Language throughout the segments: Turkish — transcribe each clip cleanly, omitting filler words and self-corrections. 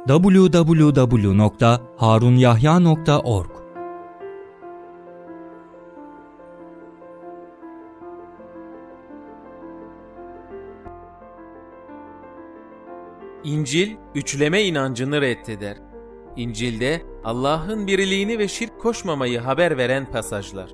www.harunyahya.org. İncil, üçleme inancını reddeder. İncil'de Allah'ın birliğini ve şirk koşmamayı haber veren pasajlar.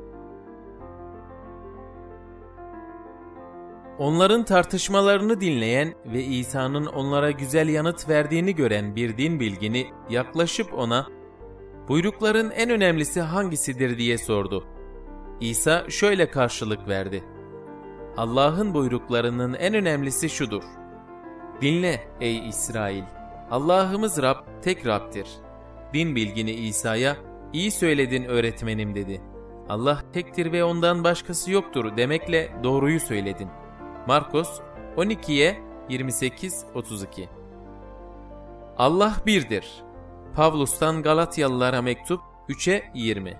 Onların tartışmalarını dinleyen ve İsa'nın onlara güzel yanıt verdiğini gören bir din bilgini yaklaşıp ona, "Buyrukların en önemlisi hangisidir?" diye sordu. İsa şöyle karşılık verdi: "Allah'ın buyruklarının en önemlisi şudur: Dinle ey İsrail, Allah'ımız Rab tek Rab'dir." Din bilgini İsa'ya, "İyi söyledin öğretmenim," dedi. "Allah tektir ve ondan başkası yoktur demekle doğruyu söyledin." Markos 12'ye 28-32. Allah birdir. Pavlus'tan Galatyalılara mektup 3'e 20.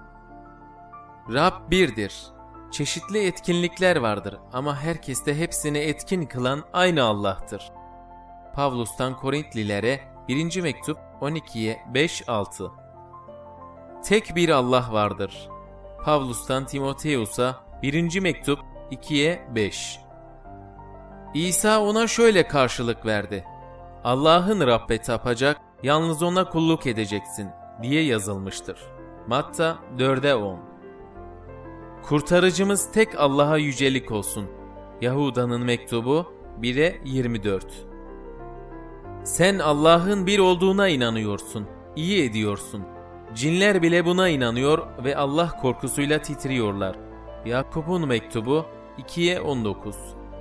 Rab birdir. Çeşitli etkinlikler vardır ama herkeste hepsini etkin kılan aynı Allah'tır. Pavlus'tan Korintlilere 1. mektup 12'ye 5-6. Tek bir Allah vardır. Pavlus'tan Timoteus'a 1. mektup 2'ye 5. İsa ona şöyle karşılık verdi: "Allah'ın Rab'be tapacak, yalnız ona kulluk edeceksin," diye yazılmıştır. Matta 4'e 10. Kurtarıcımız tek Allah'a yücelik olsun. Yahuda'nın mektubu 1'e 24. Sen Allah'ın bir olduğuna inanıyorsun, iyi ediyorsun. Cinler bile buna inanıyor ve Allah korkusuyla titriyorlar. Yakup'un mektubu 2'ye 19.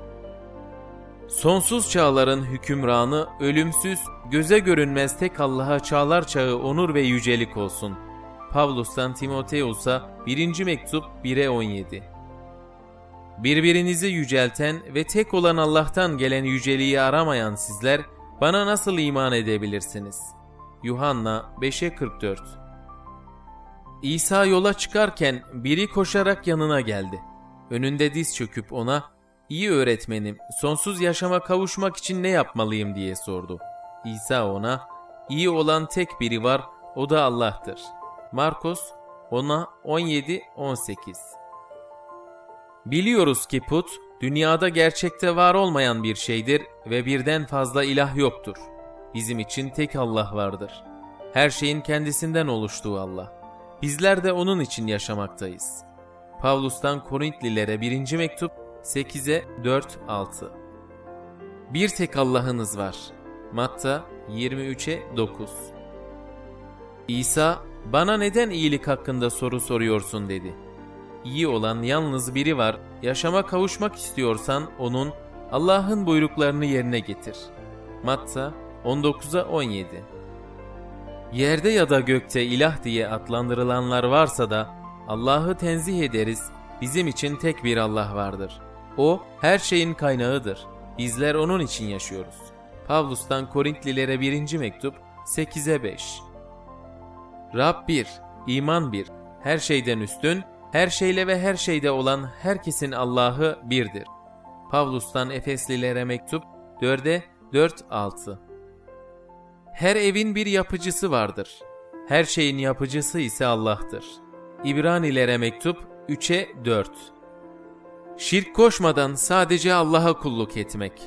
Sonsuz çağların hükümranı, ölümsüz, göze görünmez tek Allah'a çağlar çağı onur ve yücelik olsun. Pavlus'tan Timoteus'a 1. mektup 1'e 17. Birbirinizi yücelten ve tek olan Allah'tan gelen yüceliği aramayan sizler bana nasıl iman edebilirsiniz? Yuhanna 5'e 44. İsa yola çıkarken biri koşarak yanına geldi. Önünde diz çöküp ona, "İyi öğretmenim, sonsuz yaşama kavuşmak için ne yapmalıyım?" diye sordu. İsa ona, "İyi olan tek biri var, o da Allah'tır." Markos 10'a 17-18. Biliyoruz ki put, dünyada gerçekte var olmayan bir şeydir ve birden fazla ilah yoktur. Bizim için tek Allah vardır. Her şeyin kendisinden oluştuğu Allah. Bizler de onun için yaşamaktayız. Pavlus'tan Korintlilere 1. mektup 8'e 4-6. Bir tek Allah'ınız var. Matta 23'e 9. İsa, "Bana neden iyilik hakkında soru soruyorsun?" dedi. İyi olan yalnız biri var. Yaşama kavuşmak istiyorsan onun, Allah'ın buyruklarını yerine getir. Matta 19'a 17. Yerde ya da gökte ilah diye adlandırılanlar varsa da Allah'ı tenzih ederiz. Bizim için tek bir Allah vardır. O her şeyin kaynağıdır. Bizler onun için yaşıyoruz. Pavlus'tan Korintlilere 1. mektup 8'e 5. Rab bir, iman bir, her şeyden üstün, her şeyle ve her şeyde olan herkesin Allah'ı birdir. Pavlus'tan Efeslilere mektup 4'e 4-6. Her evin bir yapıcısı vardır. Her şeyin yapıcısı ise Allah'tır. İbranilere mektup 3'e 4. Şirk koşmadan sadece Allah'a kulluk etmek.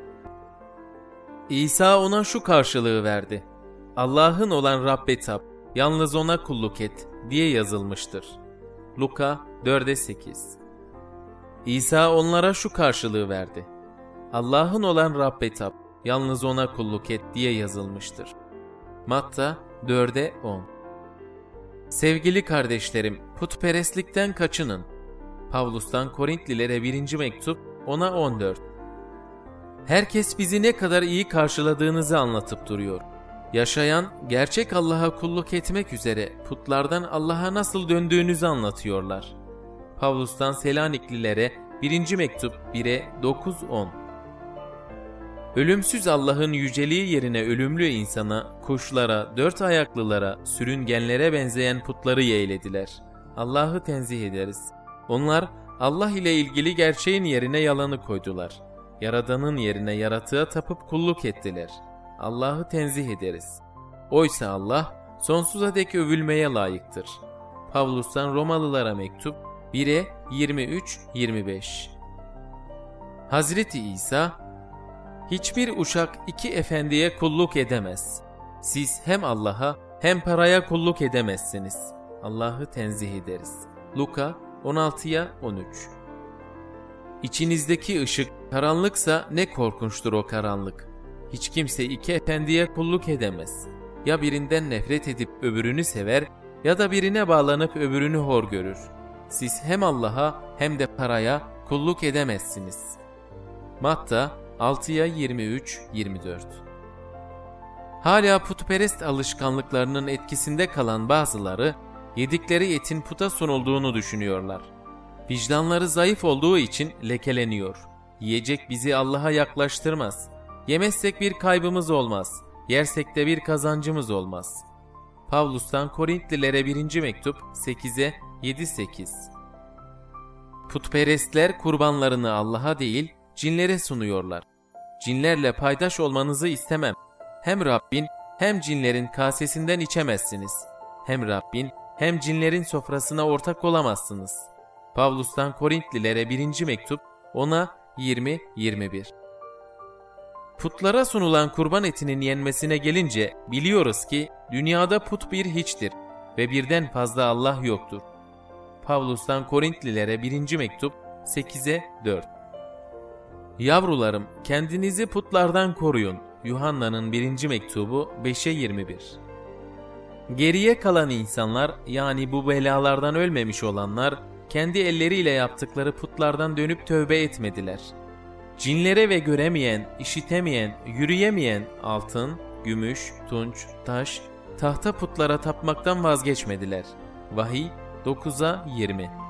İsa ona şu karşılığı verdi: "Allah'ın olan Rab'be tap, yalnız ona kulluk et," diye yazılmıştır. Luka 4'e 8. İsa onlara şu karşılığı verdi: "Allah'ın olan Rab'be tap, yalnız ona kulluk et," diye yazılmıştır. Matta 4'e 10. Sevgili kardeşlerim, putperestlikten kaçının. Pavlus'tan Korintlilere 1. mektup 10'a 14. Herkes bizi ne kadar iyi karşıladığınızı anlatıp duruyor. Yaşayan, gerçek Allah'a kulluk etmek üzere putlardan Allah'a nasıl döndüğünüzü anlatıyorlar. Pavlus'tan Selaniklilere 1. mektup 1'e 9-10. Ölümsüz Allah'ın yüceliği yerine ölümlü insana, kuşlara, dört ayaklılara, sürüngenlere benzeyen putları yeğlediler. Allah'ı tenzih ederiz. Onlar Allah ile ilgili gerçeğin yerine yalanı koydular. Yaradanın yerine yaratığa tapıp kulluk ettiler. Allah'ı tenzih ederiz. Oysa Allah sonsuza dek övülmeye layıktır. Pavlus'tan Romalılara mektup 1'e 23-25. Hazreti İsa, hiçbir uşak iki efendiye kulluk edemez. Siz hem Allah'a hem paraya kulluk edemezsiniz. Allah'ı tenzih ederiz. Luka 16'ya 13. İçinizdeki ışık karanlıksa ne korkunçtur o karanlık. Hiç kimse iki efendiye kulluk edemez. Ya birinden nefret edip öbürünü sever ya da birine bağlanıp öbürünü hor görür. Siz hem Allah'a hem de paraya kulluk edemezsiniz. Matta 6'ya 23-24. Hala putperest alışkanlıklarının etkisinde kalan bazıları yedikleri etin puta sunulduğunu düşünüyorlar. Vicdanları zayıf olduğu için lekeleniyor. Yiyecek bizi Allah'a yaklaştırmaz. Yemezsek bir kaybımız olmaz. Yersek de bir kazancımız olmaz. Pavlus'tan Korintlilere 1. mektup 8'e 7-8. Putperestler kurbanlarını Allah'a değil, cinlere sunuyorlar. Cinlerle paydaş olmanızı istemem. Hem Rabbin hem cinlerin kasesinden içemezsiniz. Hem Rabbin hem cinlerin sofrasına ortak olamazsınız. Pavlus'tan Korintlilere 1. mektup 10'a 20-21. Putlara sunulan kurban etinin yenmesine gelince biliyoruz ki dünyada put bir hiçtir ve birden fazla Allah yoktur. Pavlus'tan Korintlilere 1. mektup 8'e 4. Yavrularım, kendinizi putlardan koruyun. Yuhanna'nın 1. mektubu 5'e 21. Geriye kalan insanlar, yani bu belalardan ölmemiş olanlar, kendi elleriyle yaptıkları putlardan dönüp tövbe etmediler. Cinlere ve göremeyen, işitemeyen, yürüyemeyen altın, gümüş, tunç, taş, tahta putlara tapmaktan vazgeçmediler. Vahiy 9'a 20.